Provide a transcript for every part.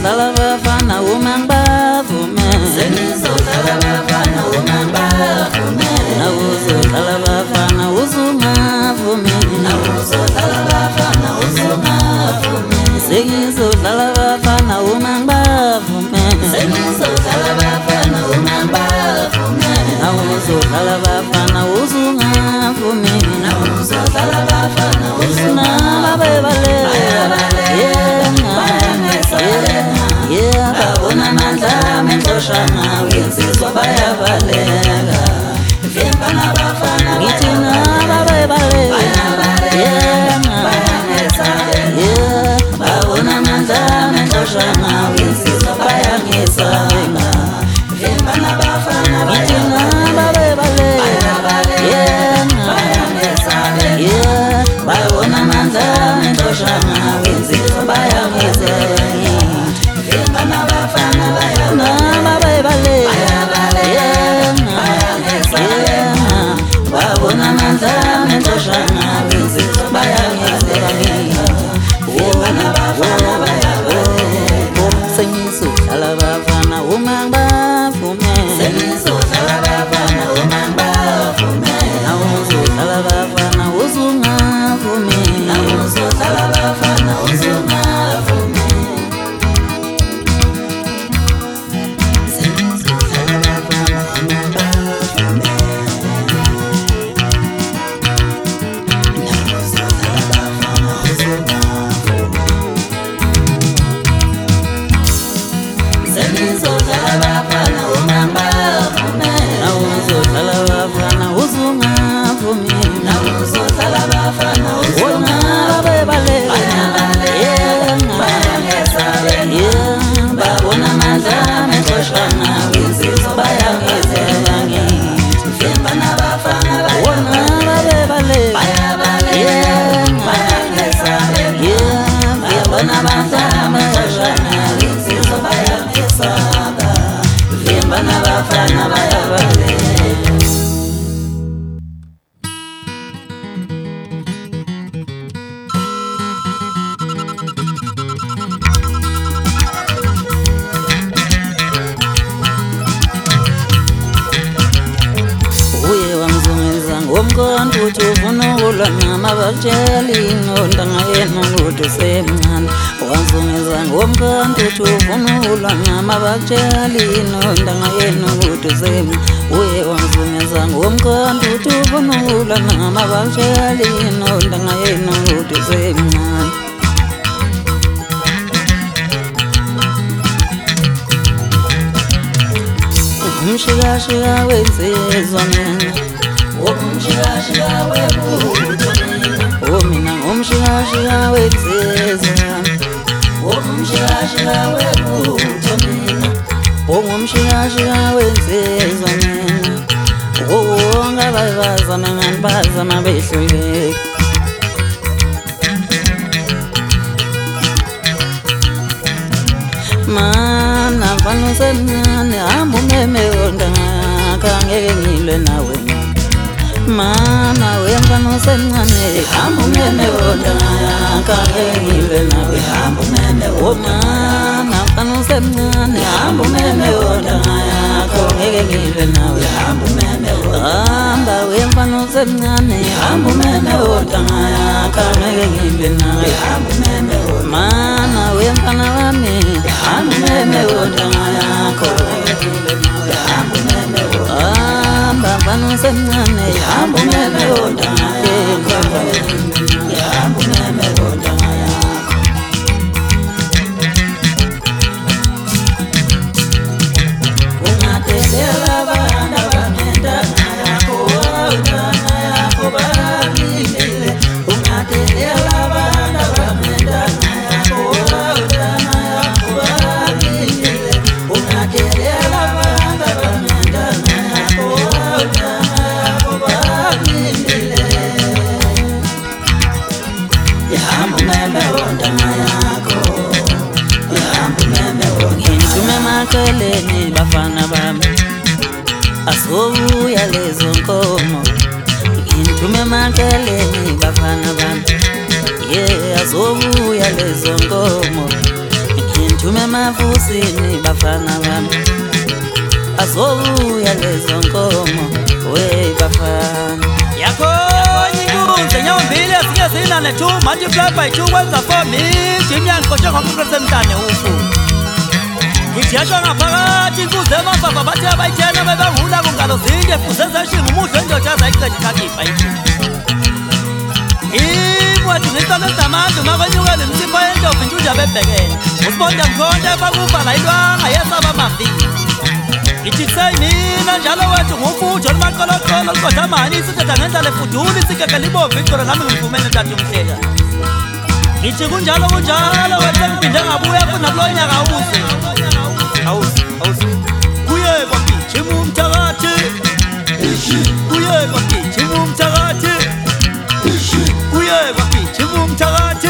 Sengizodlala bafana uma ngibavume, sengizodlala bafana uma ngibavume, nawuzodlala bafana uzungavume, nawuzodlala bafana uzungavume, sengizodlala bafana uma ngibavume, sengizodlala bafana uma ngibavume, nawuzodlala bafana uzungavume, nawuzodlala bafana uzungavume, babona amandla amenxoshana wensizwa bayabaleka, vimba nabafana ngithi nababebaleka, babona amandla amenxoshana wensizwa bayangesaba, vimba nabafana ngithi nababebaleka, babona amandla amenxoshana wensizwa bayangesaba, vimba nabafana babona amandla amenxoshana wensizwa bayangesaba, vimba nabafana sengizodlala bafana uma ngibavume, sengizodlala bafana uma ngibavume, nawuzodlala bafana uzungavume, nawuzodlala bafana uzungavume, sengizodlala bafana uma ngibavume, nawuzodlala bafana uzungavume, sengizodlala bafana uma ngibavume, nawuzodlala bafana uzungavume, nawuzodlala bafana wona babebaleka, babona amandla amenxoshana wensizwa bayangesaba, vimba nabafana wona babebaleka, babona amandla amenxoshana wensizwa bayangesaba, vimba nabafana bayabaleka. uye wangizungeza ngomkhonto uthi ufuna ukulwa nami abakutshela inondanga yena ukuthi usemncane, wangizungeza ngomkhonto uthi ufuna ukulwa nami abakutshela inondanga yena ukuthi usemncane, uye wangizungeza ngomkhonto uthi ufuna ukulwa nami abakutshela inondanga yena ukuthi usemncane. Umshikashika wensizwa mina, Umshikashika webutho mina, mina ngumshikashika wensizwa, umshikashika webutho mina, ungumshikashika wensizwa mina, wonke abazana ngani bazama behluleka, mana mfana usemncane hamba umeme wondangaka angeke ngilwe nawe mana wemfana usemncane hamba umeme wondangaka angeke ngilwe nawe mana mfana usemncane hamba umeme wondangaka angeke ngilwe nawe hamba wemfana usemncane hamba umeme wondangaka angeke ngilwe nawe mana wemfana wami hamba umeme wondangaka hamba mfana usemncane hamba umeme wondangaka ungadelela abantu abanentanga yakho, intanga yakho balindile, ungadelela abantu abanentanga yakho, intanga yakho balindile, ungadelela abantu abanentanga yakho, intanga yakho balindile, yahamba umeme wondanga yakho, yahamba umeme wondanga ngithume emaceleni bafana bami asobuya lezo nkomo, ngithume emaceleni bafana bami azobuya lezo nkomo, ngithume emafusini bafana bami azobuya lezo nkomo we bafana yakho inkunze nyawombili ezinye zinane 2 multiply by 2 kwenza 4 mijimyani kotshe ngokusemntane ufu ngijiyasho ngaphakathi inkunze emafava bathe abayithena bebangula kungalo zinde fuze zeshinga umuhle endoda azayiqeda ikhakipa imwethu ngisalo ezamandu makonyukele imsipho yendovu intshunja bebhekene usibonda mkhonto efakuvala ilwanga yesaba amavili ithi kusey mina njalo wethu ngufutho olumakolokolo olukodwa mani isithetha ngendlela efudula isikeke libomvu icolo nami ngimvumele ntathu umhleka ngithi kunjalo wethu engiphinde ngabuya futhi nakulo nyaka awuze kuye kwagijima umthakathi kuye kwagijima umthakathi kuye kwagijima umthakathi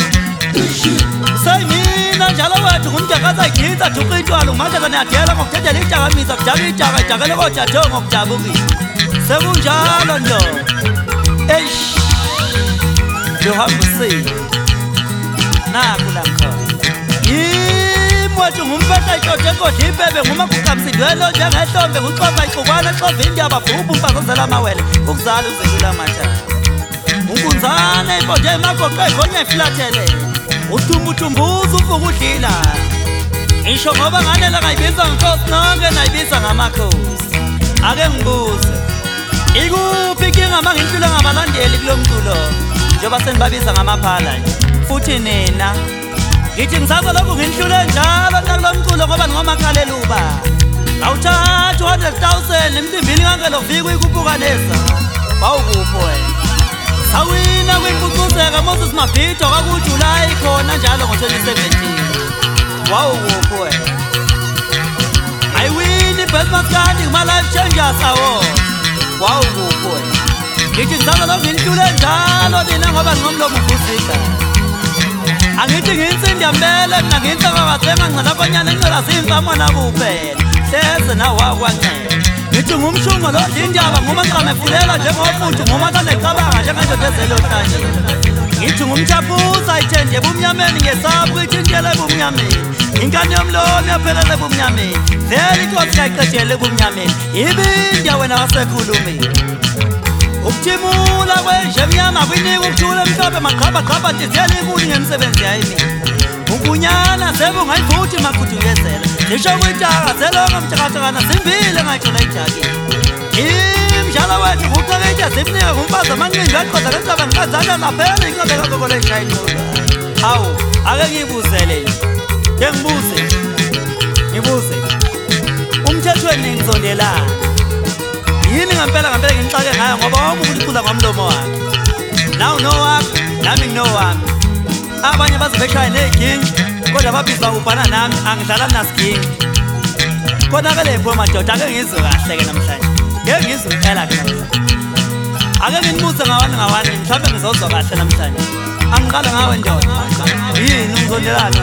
sayimina njalo wethu ngumjakazi ayigitsa thuqa intwalo ngumadlazane adela ngokuthethela ijakamisa kujaka ijaka ijakele kojathongo ngokujabukile sekunjalo njo eish luhamba usile naku lakhona imwethu ngumpetha icode ekodla ibebe ngumaguqamsindwelo njengehlombe nguxova ixukwana exova indiyaba bhubhu mpazazela amawele ukuzala uzelula mathala unkunzane imbonje emagoqe khonye iflathele uthumbuthumbuza uvuka udlila ngisho ngoba nganela ngayibiza ngenkosi nonke nayibiza ngamakhosi ake ngibuze ikuphi inkinga uma ngihlula ngabalandeli kulo mculo njengoba senibabiza ngamaphala futhi nina ngithi ngisasa lokhu nginihlule njalo nakulo mculo ngoba ningomakhalela uba awuthatha 100,000 emcimbini kankelo viki uyikuphuka neza wawukuphi wena sawina kwimpucuzeka Moses Mabhida kwakuJulayi khona njalo ngo-2017 wawukuphi wena ayiwini best maskandi kuma-life changers award wawukuphi wena ngithi ngisasa lokhu nginihlule njalo nina ngoba ngingomlomo uvuzika angithi ngiyinsimbi yambele mina ngiyinhlakakazenga ngincelabanyana encela ziyimfamona kuphela hleze nawakwancela ngithi ngumshungo lo indaba nguma ngiqamefulela njengofuthi nguma kanecabanga njengendoda ezelohlanje ngithi ngumthaphuza ayithende ebumnyameni ngesabu ithintele ebumnyameni inkani yomlomo yaphelele ebumnyameni vele inkosi kayiqedele ebumnyameni ibindiya wena wasekhulumile ukuthimula kwenje emnyama kwinika ukuthula emhlophe maqhabaqhaba ntiziyela ikuni ngemisebenzi yayimi ukunyana sebungayivuthi maqhudungezela ngisho kwitaka zelonke mtshakathakana zimbile ngayithola ijakini imjala wethu nguqeketya zimnike ngumfazi amanqingi aqoda lentaba ngikazana naphela inqobe kakokole eshayinqoba hawu ake ngiyibuzele ke ngibuze umthethweni ngizondelana yini ngempela nginixake ngayo ngoba wonke umuntu ucula ngomlomo wakhe nawu nowakho nami nginowami abanye bazobeshaya nezinkingi kodwa babizwa ubhana nami angidlala nasigingi khona-ke lepho madoda ake ngizwe kahle-ke namhlanje ngeke ngizwe impela-ke namhlanje ake nginibuze ngawani mhlawumbe ngizozwa kahle namhlanje angiqale ngawe ndoda yini ungizondelani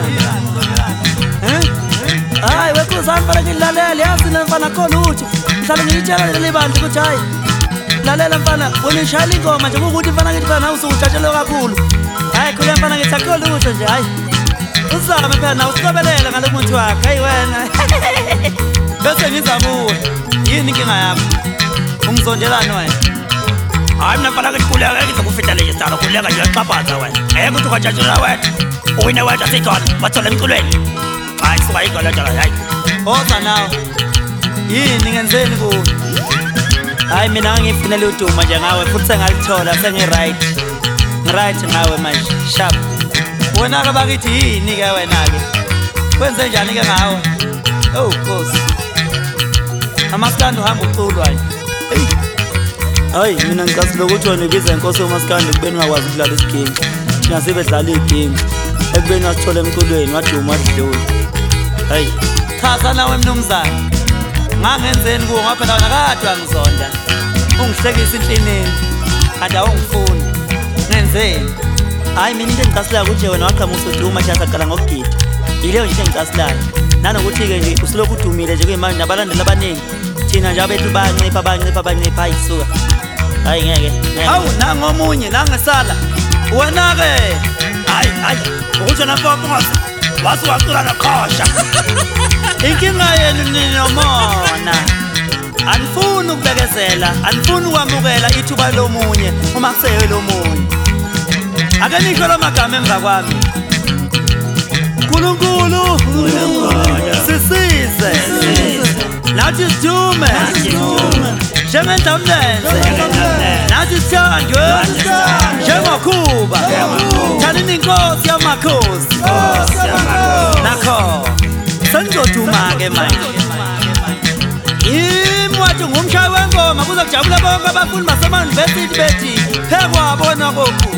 hayi wekhuzani fanele ngililalele yazi nemfana khona uthi mhlawumbe ngiyitshela leli bandla ukuthi hayi lalela mfana wena ishayela ingoma nje kukuthi mfana ngithi mfana usukujatshelwe kakhulu hayi khule mfana ngithi akho lutho nje hayi uzame phela nawe usiqobelela ngalo muntu wakhe hayi wena bese ngiza kuwe yini inkinga yakho ungizondelani wena hayi mina mfana ngikhuleka ngizokufita le isitalo khuleka nje uyaxaphaza wena ngeke ukuthi ukajatshelwa wena uwine wedwa sikhona wathole emculweni hayi suka igala njalo hayi oza nawe yini ngenzeni kuwe hayi mina ngifunela uduma nje ngawe futhi sengalithola sengi-right ngawe manje sharp wena-ke bakithi yini-ke wena-ke kwenze njani-ke ngawe oh Nkosi amaskandi uhamba uculwa nje hayi mina ngicasile ukuthi wena ubiza inkosi yomaskandi ekubeni ungakwazi ukudlala isigingi thina sebedlala iy'gingi ekubeni wasithole emculweni waduma wadlula hayi chaza nawe mnumzane ngangenzeni kuwo ngoba phela wena kade wangizonda ungihlekisa inhlinini kanti awungifuni ngenzeni hayi mina into engicasilayo ukuthi wena waqhamusa uduma nje asaqala ngokugida yileyo nje engicasilayo nanokuthi-ke nje usilokhu udumile nje kuyimanje nabalandeli abaningi thina nje abethu bayancipha hayi suka hayi ngeke hawu nangomunye nangesala wena-ke hayi ukuthi wena mfowethu wasuwacula noqhosha inkinga yenu ninomona anifuni ukubekezela anifuni ukwamukela ithuba lomunye uma kuseyo lomunye ake nisho lamagama emva kwami uNkulunkulu sisize nathi sidume njengendamlenze nathi sithandwe njengokhuba thanini inkosi yamakhosi nakho senizoduma-ke manje imwathi ngumshayi wengoma kuze kujabula bonke abafundi basemayunivesithi bethi phekwabona kokhu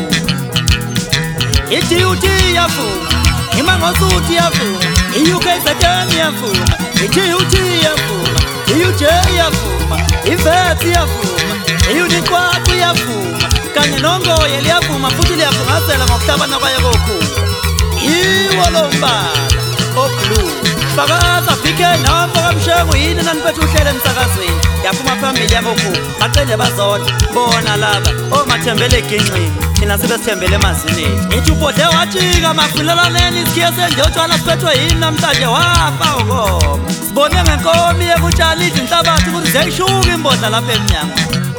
i-DUT yavuma iMangosuthu yavuma i-UKZN yavuma i-TUT yavuma i-UJ yavuma iVET yavuma i-UNIQWAQU yavuma kanye noNgoye liyavuma futhi liyafungasela ngokuhlabana kwayo kokhu iwo lo mbala oblue fakaza BK noma kamshengu yini naniphethe uhlele emsakazweni yaphuma phambili yakokhu bacende bazodwa bona laba omathembele eginqini thina sebesithembele emazineni ngithi ubodle wajika mafilelaneni isikhiye senjotshwana siphethwe yini namhlanje wafa ukoma sibone ngenkomi yekutshala izinhlabathi ukuthi ziyayishuka imbodla lapha emnyango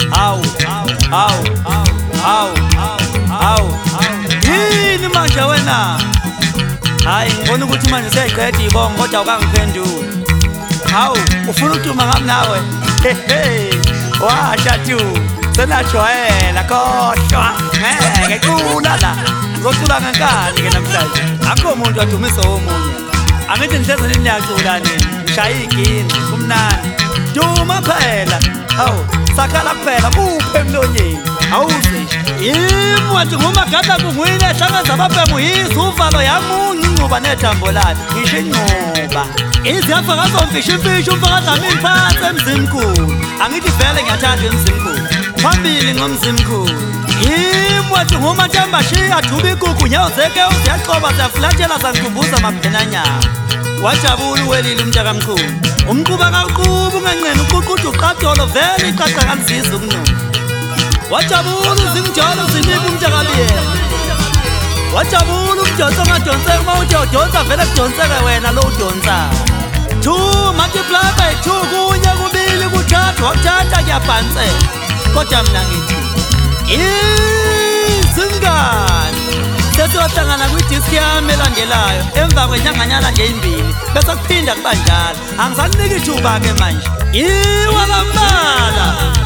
hawu yini manje wena hayi ngibona ukuthi manje seyiqeda ibongo kodwa ukangiphendula hawu ufuna ukuduma ngami nawe washa tu senajwayela khohlwa ngeke cula la ngocula ngenkani-ke namhlanje akho umuntu wadumisa omunye angithi nihlezeni niyacula nini shaya igini kumnandi duma phela hawu sakhala kuphela kuphe emlonyeni awuzisho imwathi ngumagada kungwini ehlangaza ababhemu yizi uvalo yamunye incuba nethambo lakhe ngisho incuba iziyafa ngazomfisha imfisho umfakadlamini phansi emzimkhulu angithi vele ngiyathanda emzimkhulu phambili ngomzimkhulu imwathi ngumatambashiya thuba ikuku nyawuzeke uziyaqoba ziyafulathela zangikhumbuza mabhenanyana wajabula uwelile umntakamkhulu umquba kawuquba unganqeni uququda uqadolo vele iqaqa kalisiza ukununa wajabula uzimjolo zinika umntakaliyena wajabula umdonsa ongadonseki uma uthi udonsa vele kudonseke wena lo udonsayo 2 multiply by 2 kunye kubili kuthathu wakuthatha kuyabhansela kodwa mina ngithi izingane sesiyohlangana kwidiski yami elandelayo emva kwenyanganyana nje ezimbili bese kuphinda kuba njalo angisakuniki ithuba-ke manje iwalambala